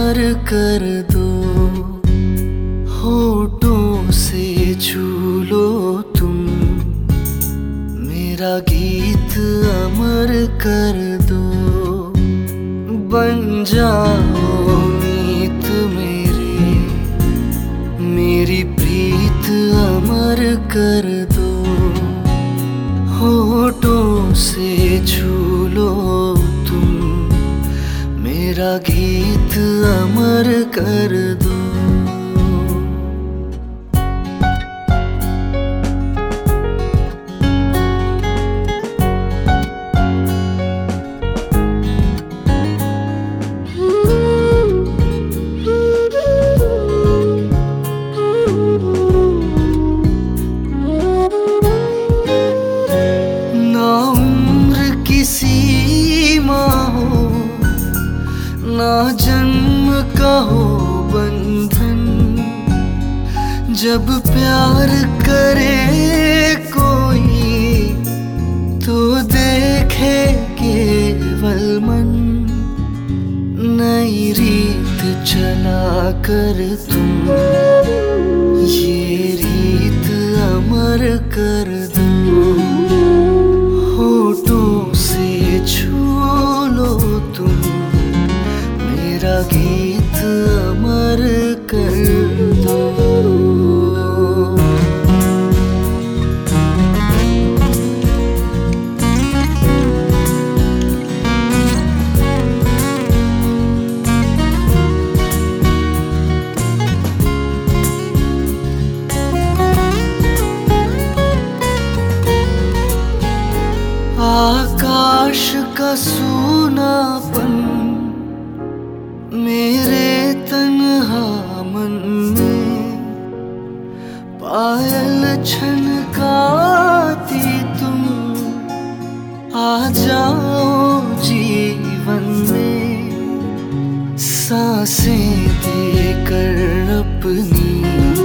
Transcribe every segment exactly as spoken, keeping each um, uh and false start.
अमर कर दो, होठों से छू लो तुम, मेरा गीत अमर कर दो। बन जाओ मीत मेरे, मेरी प्रीत अमर कर दो, होठों से छू लो तुम, मेरा गीत अमर कर दो। ना जन्म का हो बंधन, जब प्यार करे कोई तो देखे केवल मन। नई रीत चला कर तुम, ये रीत अमर कर दो, होठों से छू लो तुम, मेरा गीत अमर कर दो। आकाश का सूनापन मेरे तन्हा मन में, पायल छनकाती तुम, आ जाओ जीवन में, सांसें देकर अपनी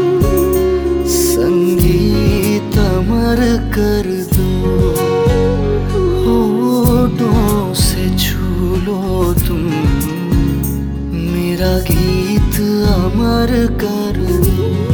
संगीत अमर कर दो, होठों से छू लो तुम, मेरा गीत अमर कर दो।